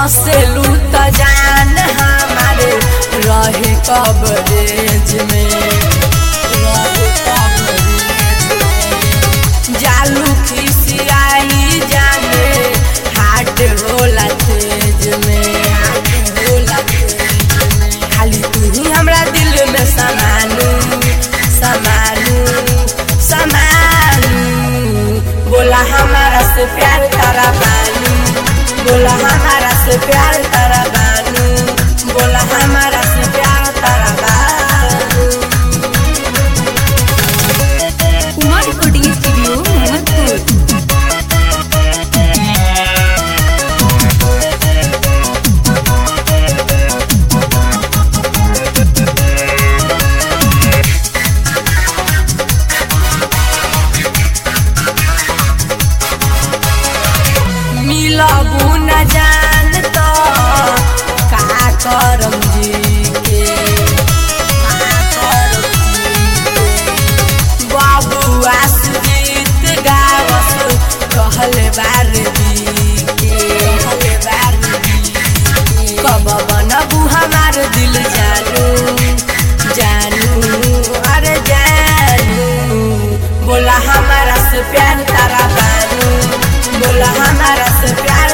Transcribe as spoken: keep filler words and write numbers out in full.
हंसेलू त जान हमारे रहे कवरेज में, रहे कवरेज में। जालू खिसियाई जाने हाट होला तेज में, हाट होला तेज में। खाली तू ही हमरा दिल में समानू समानू समानू। बोला हमारा से प्यार तारा बानू, बोला हमारा से प्यार तारा बानू, बोला हमारा से प्यार तारा बानू। Uma recording studio Mohammadpur. मिलबू न जान तो का करम जी के, का करम जी के। बाबुआ सुजीत गावस कहले बार दी के, कहले बार दी के। कब बनबू हमार दिल जानू जानू अरे जानू। बोला हमारा से प्यार तारा बानू, बोला हमारा से प्यार